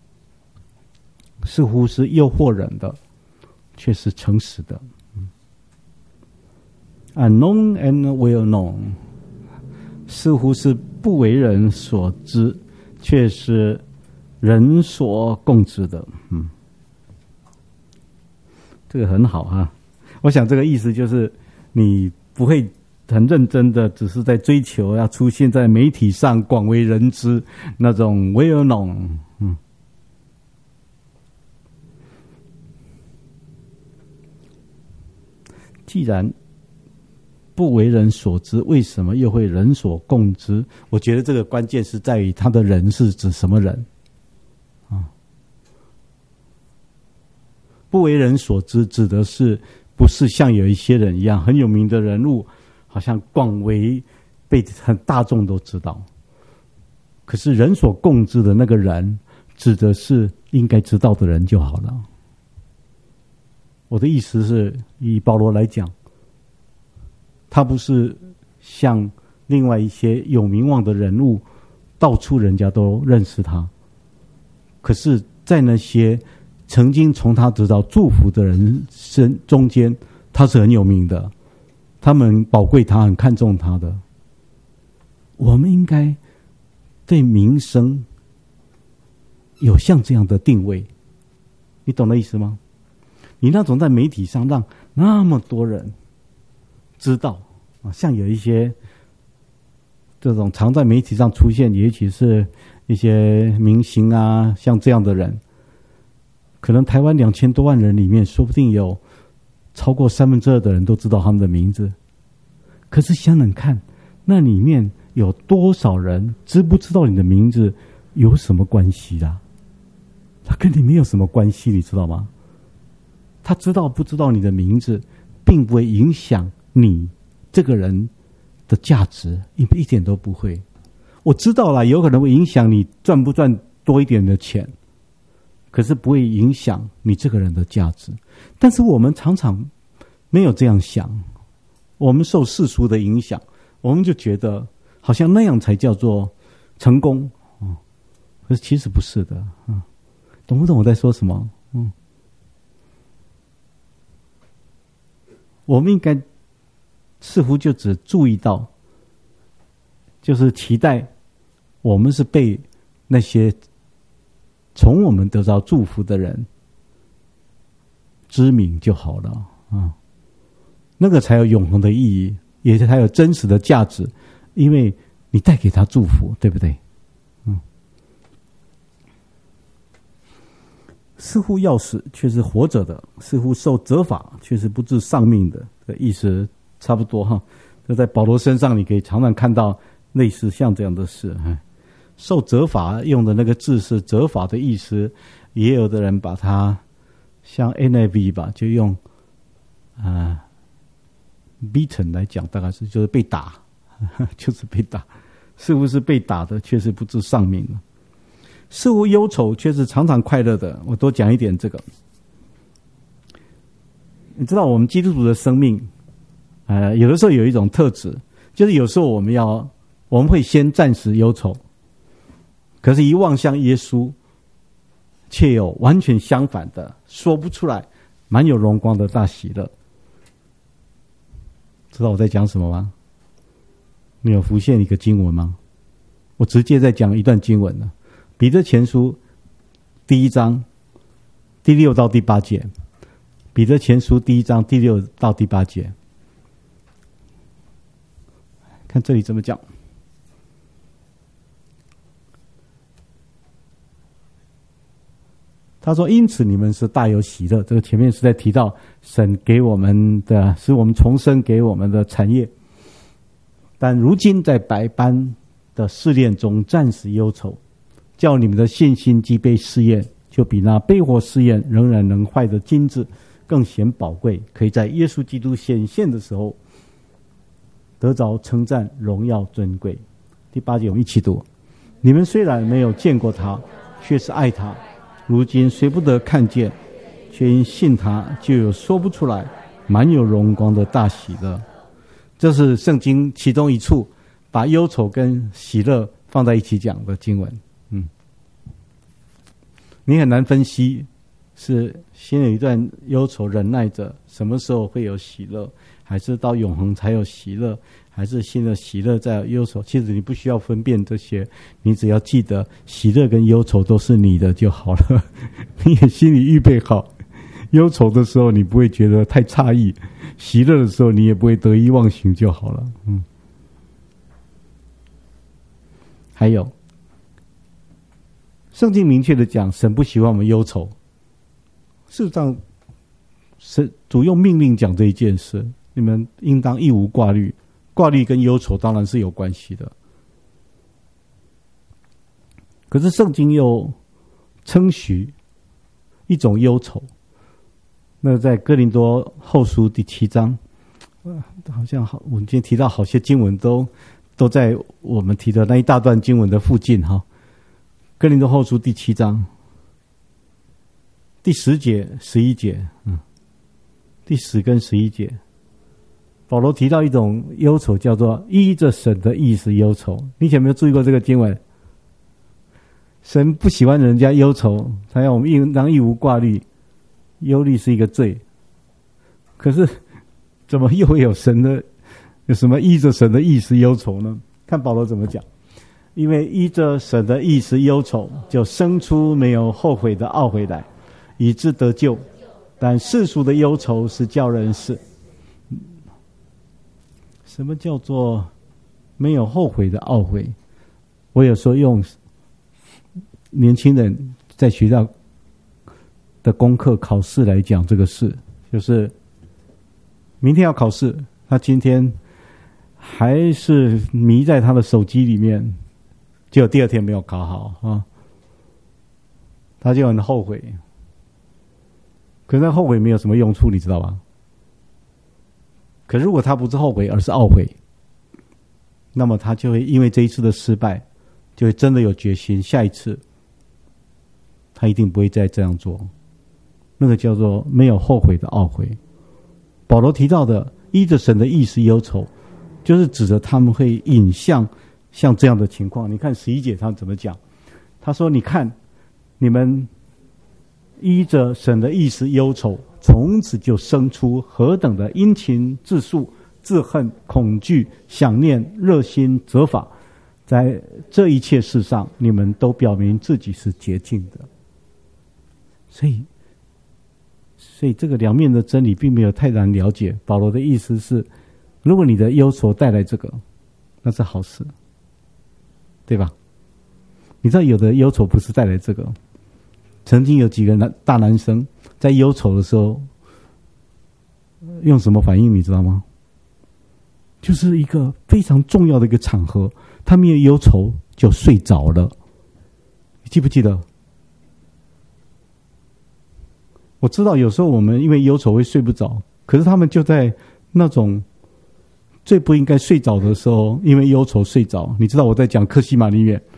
[SPEAKER 1] 似乎是诱惑人的，却是诚实的。Unknown and well known， 似乎是不为人所知，却是人所共知的。这个很好啊。我想这个意思就是你不会很认真的只是在追求要出现在媒体上广为人知那种 well known。既然不为人所知，为什么又会人所共知？我觉得这个关键是在于他的人是指什么人啊？不为人所知指的是不是像有一些人一样很有名的人物，好像广为被很大众都知道。可是人所共知的那个人，指的是应该知道的人就好了。我的意思是，以保罗来讲，他不是像另外一些有名望的人物，到处人家都认识他。可是在那些曾经从他得到祝福的人中间，他是很有名的，他们宝贵他，很看重他的。我们应该对名声有像这样的定位，你懂那意思吗？你那种在媒体上让那么多人知道，像有一些这种常在媒体上出现，也许是一些明星啊，像这样的人，可能台湾2000多万人里面，说不定有超过2/3的人都知道他们的名字。可是想想看，那里面有多少人知不知道你的名字有什么关系啦？他跟你没有什么关系，你知道吗？他知道不知道你的名字，并不会影响你这个人的价值，一点都不会。我知道啦，有可能会影响你赚不赚多一点的钱，可是不会影响你这个人的价值。但是我们常常没有这样想，我们受世俗的影响，我们就觉得好像那样才叫做成功，可是其实不是的。懂不懂我在说什么？我们应该似乎就只注意到，就是期待我们是被那些从我们得到祝福的人知名就好了啊，那个才有永恒的意义，也才有真实的价值，因为你带给他祝福，对不对？似乎要死却是活着的，似乎受责罚却是不致丧命的，这意思差不多哈。这在保罗身上你可以常常看到类似像这样的事。受责罚用的那个字是责罚的意思，也有的人把它像 NIV 吧，就用beaten 来讲，大概是就是被打，就是被打，似乎是被打的，却是不致丧命了。似乎忧愁，却是常常快乐的。我多讲一点这个。你知道，我们基督徒的生命，有的时候有一种特质，就是有时候我们会先暂时忧愁， 可是一望向耶稣，却有完全相反的，说不出来，满有荣光的大喜乐。知道我在讲什么吗？你有浮现一个经文吗？我直接在讲一段经文了，彼得前书第1章第6到第8节，彼得前书第1章第6到第8节，看这里怎么讲。他说：“因此你们是大有喜乐。”这个前面是在提到神给我们的，是我们重生给我们的产业。但如今在百般的试炼中暂时忧愁，叫你们的信心既被试验，就比那被火试验仍然能坏的金子更显宝贵，可以在耶稣基督显现的时候得着称赞、荣耀、尊贵。第8节我们一起读：你们虽然没有见过他，却是爱他。如今虽不得看见，却因信他，就有说不出来满有荣光的大喜乐。这是圣经其中一处把忧愁跟喜乐放在一起讲的经文。你很难分析是先有一段忧愁忍耐着，什么时候会有喜乐，还是到永恒才有喜乐，还是先有喜乐再有忧愁。其实你不需要分辨这些，你只要记得喜乐跟忧愁都是你的就好了。你也心里预备好，忧愁的时候你不会觉得太诧异，喜乐的时候你也不会得意忘形就好了。还有圣经明确的讲，神不喜欢我们忧愁。事实上神主用命令讲这一件事，你们应当一无挂虑。挂虑跟忧愁当然是有关系的，可是圣经又称许一种忧愁。那在哥林多后书第7章，好像我们今天提到好些经文都在我们提的那一大段经文的附近哈。哥林多后书第7章第10节、11节，第10跟11节，保罗提到一种忧愁，叫做依着神的意思忧愁。你以前有没有注意过这个经文？神不喜欢人家忧愁，他要我们应当一无挂虑。忧虑是一个罪，可是怎么又会有什么依着神的意思忧愁呢？看保罗怎么讲。因为依着神的意思忧愁，就生出没有后悔的懊悔来，以致得救。但世俗的忧愁是叫人死。什么叫做没有后悔的懊悔？我有时候用年轻人在学校的功课考试来讲这个事，就是明天要考试，他今天还是迷在他的手机里面，结果第2天没有考好啊，他就很后悔。可是后悔没有什么用处，你知道吧？可如果他不是后悔，而是懊悔，那么他就会因为这一次的失败，就会真的有决心，下一次他一定不会再这样做。那个叫做没有后悔的懊悔。保罗提到的依着神的意思忧愁，就是指着他们会引向像这样的情况。你看11节他怎么讲？他说：你看你们依着神的意思忧愁，从此就生出何等的殷勤、自诉、自恨、恐惧、想念、热心、责罚。在这一切事上，你们都表明自己是洁净的。所以这个两面的真理并没有太难了解。保罗的意思是，如果你的忧愁带来这个，那是好事，对吧？你知道有的忧愁不是带来这个。曾经有几个大男生在忧愁的时候用什么反应你知道吗？就是一个非常重要的一个场合，他们也忧愁就睡着了。你记不记得？我知道有时候我们因为忧愁会睡不着，可是他们就在那种最不应该睡着的时候，因为忧愁睡着。你知道我在讲客西马尼园。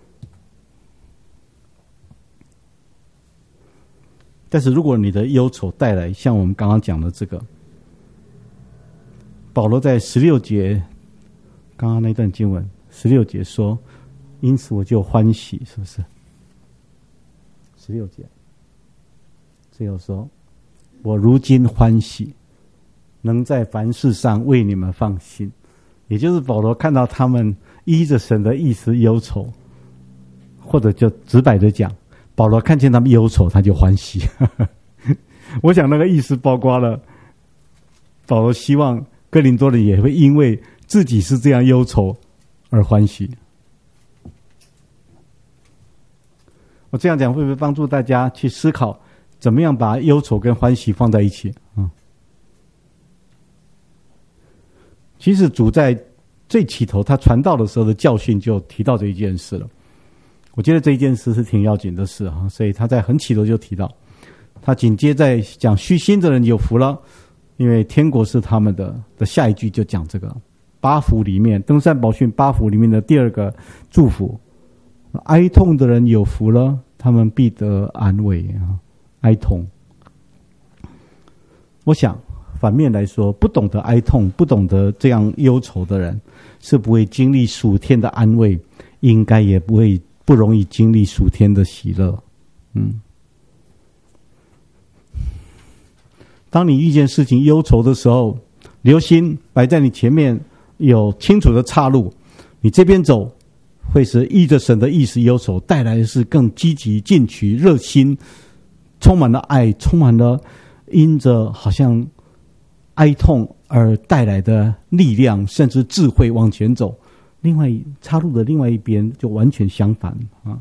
[SPEAKER 1] 但是如果你的忧愁带来像我们刚刚讲的这个，保罗在16节，刚刚那段经文16节说， 因此我就欢喜，是不是？16节，最后说：“我如今欢喜，能在凡事上为你们放心。”也就是保罗看到他们依着神的意思忧愁，或者就直白的讲，保罗看见他们忧愁，他就欢喜。我想那个意思包括了保罗希望哥林多人也会因为自己是这样忧愁而欢喜。我这样讲会不会帮助大家去思考怎么样把忧愁跟欢喜放在一起？其实主在最起头他传道的时候的教训就提到这一件事了。我觉得这一件事是挺要紧的事，所以他在很起头就提到，他紧接在讲虚心的人有福了，因为天国是他们的下一句就讲这个八福里面，登山宝训八福里面的第二个祝福，哀痛的人有福了，他们必得安慰。哀痛，我想反面来说，不懂得哀痛，不懂得这样忧愁的人，是不会经历属天的安慰，应该也不容易经历属天的喜乐。当你遇见事情忧愁的时候，留心摆在你前面有清楚的岔路，你这边走会是依着神的意思忧愁，带来的是更积极进取、热心，充满了爱，充满了因着好像哀痛而带来的力量，甚至智慧往前走。另外岔路的另外一边就完全相反啊。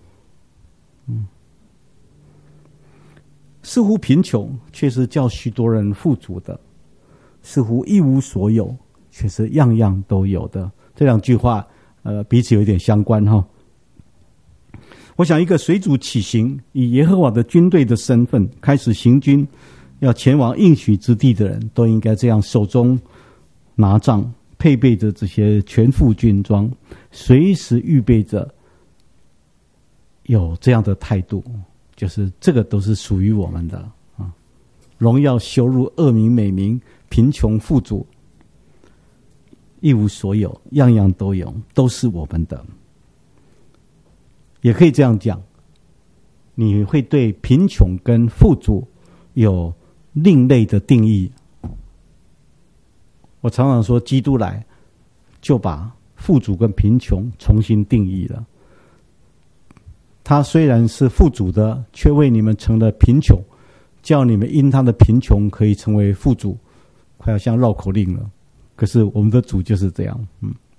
[SPEAKER 1] 似乎贫穷，却是叫许多人富足的；似乎一无所有，却是样样都有的。这两句话，彼此有一点相关哈。我想，一个随主起行，以耶和华的军队的身份开始行军，要前往应许之地的人，都应该这样，手中拿杖，配备着这些全副军装，随时预备着有这样的态度。就是这个都是属于我们的啊！荣耀、羞辱、恶名、美名、贫穷、富足，一无所有，样样都有，都是我们的。也可以这样讲，你会对贫穷跟富足有另类的定义。我常常说，基督来就把富足跟贫穷重新定义了。他虽然是富足的，却为你们成了贫穷，叫你们因他的贫穷可以成为富足，快要像绕口令了。可是我们的主就是这样，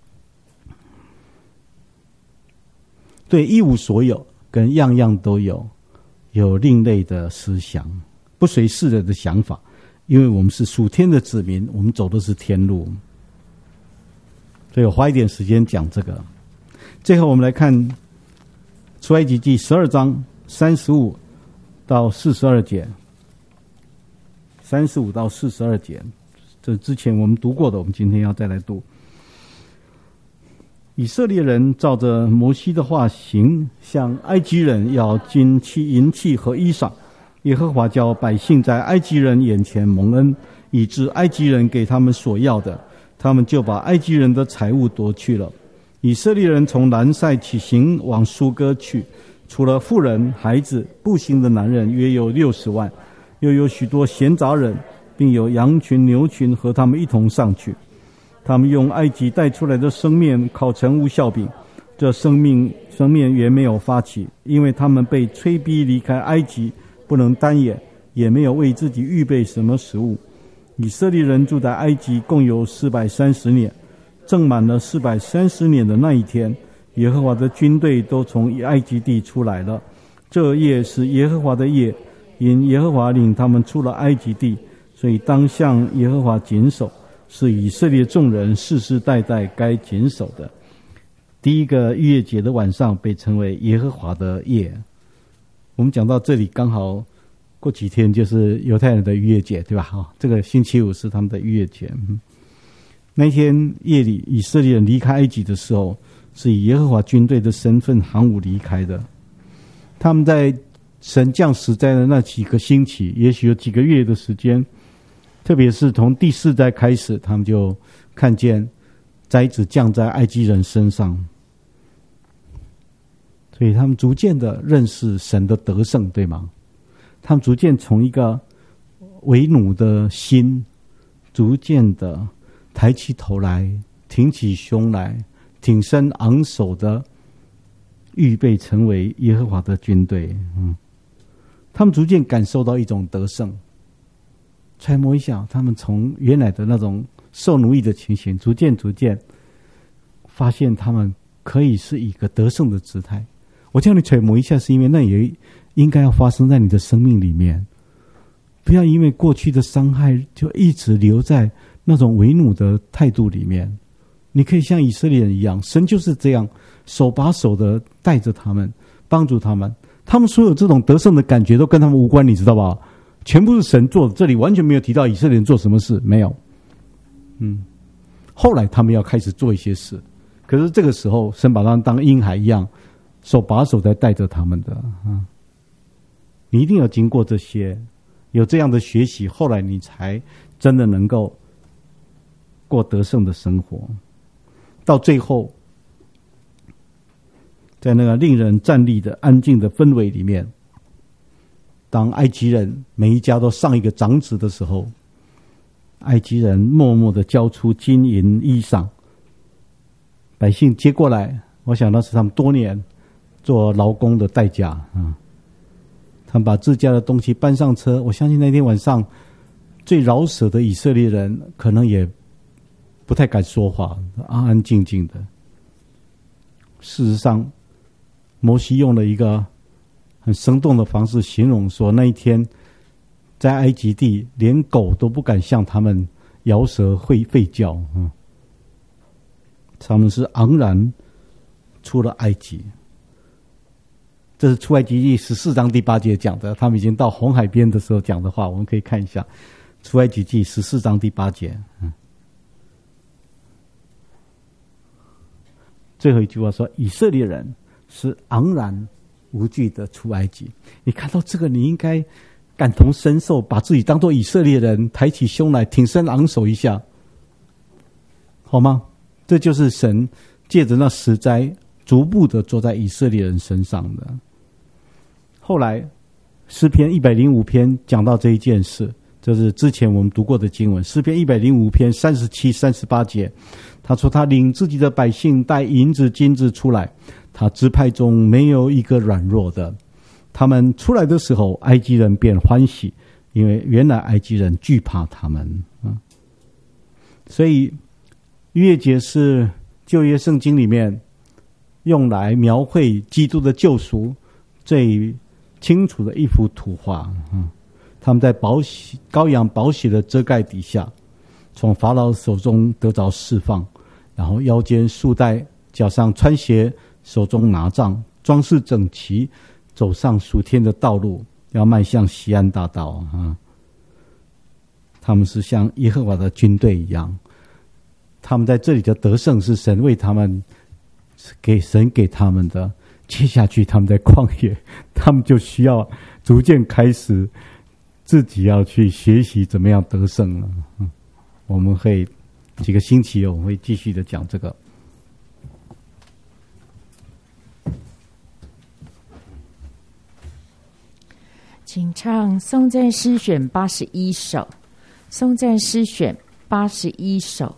[SPEAKER 1] 对一无所有跟样样都有另类的思想，不随世人的想法，因为我们是属天的子民，我们走的是天路。所以我花一点时间讲这个。最后我们来看出埃及记12章35到42节，35到42节，这之前我们读过的，我们今天要再来读。以色列人照着摩西的话行，向埃及人要金器、银器和衣裳。耶和华叫百姓在埃及人眼前蒙恩，以致埃及人给他们所要的，他们就把埃及人的财物夺去了。以色列人从南塞起行往苏哥去，除了妇人、孩子，步行的男人约有60万，又有许多闲杂人，并有羊群、牛群和他们一同上去。他们用埃及带出来的生面烤成无酵饼，这生面原没有发起，因为他们被催逼离开埃及，不能单眼，也没有为自己预备什么食物。以色列人住在埃及共有430年，正满了430年的那一天，耶和华的军队都从埃及地出来了。这夜是耶和华的夜，因耶和华领他们出了埃及地，所以当向耶和华谨守，是以色列众人世世代代该谨守的。第一个逾越节的晚上被称为耶和华的夜。我们讲到这里，刚好过几天就是犹太人的逾越节，对吧？这个星期五是他们的逾越节。那天夜里，以色列人离开埃及的时候，是以耶和华军队的身份航母离开的。他们在神降十灾的那几个星期，也许有几个月的时间，特别是从第4灾开始，他们就看见灾子降在埃及人身上。 所以他们逐渐的认识神的得胜，对吗？他们逐渐从一个为奴的心，逐渐的抬起头来，挺起胸来，挺身昂首的预备成为耶和华的军队。他们逐渐感受到一种得胜，揣摩一下，他们从原来的那种受奴役的情形，逐渐发现他们可以是一个得胜的姿态。我叫你揣摩一下，是因为那也应该要发生在你的生命里面。不要因为过去的伤害就一直留在那种为奴的态度里面。你可以像以色列人一样，神就是这样手把手的带着他们，帮助他们。他们所有这种得胜的感觉都跟他们无关，你知道吧？全部是神做的，这里完全没有提到以色列人做什么事，没有。后来他们要开始做一些事，可是这个时候神把他们当婴孩一样，手把手在带着他们的。你一定要经过这些，有这样的学习，后来你才真的能够过得胜的生活。到最后，在那个令人站立的安静的氛围里面，当埃及人每一家都上一个长子的时候，埃及人默默的交出金银衣裳，百姓接过来，我想那是他们多年做劳工的代价。他们把自家的东西搬上车，我相信那天晚上最饶舌的以色列人可能也不太敢说话，安安静静的。事实上，摩西用了一个很生动的方式形容说，那一天在埃及地连狗都不敢向他们摇舌吠叫。他们是昂然出了埃及。这是出埃及记14章第8节讲的，他们已经到红海边的时候讲的话，我们可以看一下出埃及记14章第8节。最后一句话说，以色列人是昂然无惧的出埃及。你看到这个，你应该感同身受，把自己当作以色列人，抬起胸来，挺身昂首一下，好吗？这就是神借着那10灾逐步的坐在以色列人身上的。后来诗篇105篇讲到这一件事，就是之前我们读过的经文，诗篇105篇37、38节，他说他领自己的百姓带银子金子出来，他支派中没有一个软弱的。他们出来的时候，埃及人便欢喜，因为原来埃及人惧怕他们。所以逾越节是旧约圣经里面用来描绘基督的救赎最清楚的一幅图画。他们在羔羊宝血的遮盖底下，从法老手中得着释放，然后腰间束带，脚上穿鞋，手中拿杖，装饰整齐，走上属天的道路，要迈向西安大道。他们是像耶和华的军队一样，他们在这里的得胜是神为他们给他们的。接下去他们在旷野，他们就需要逐渐开始自己要去学习怎么样得胜了。我们会几个星期我们会继续的讲这个。
[SPEAKER 2] 请唱颂赞诗选81首，颂赞诗选81首。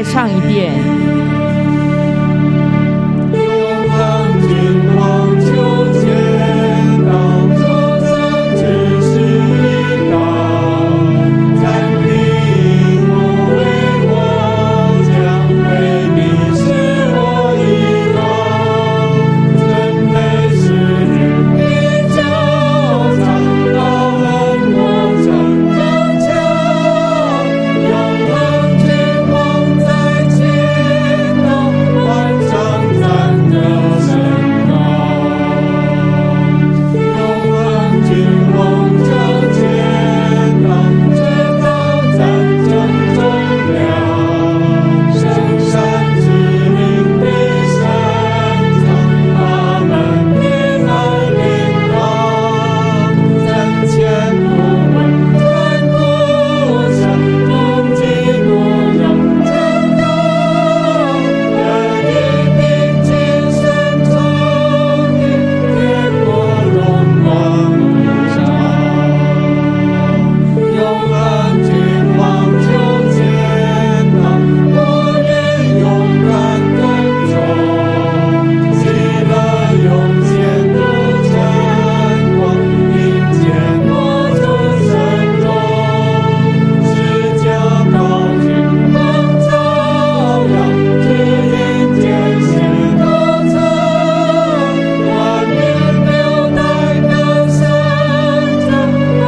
[SPEAKER 2] 唱一遍。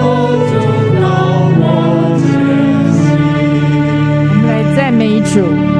[SPEAKER 2] 主。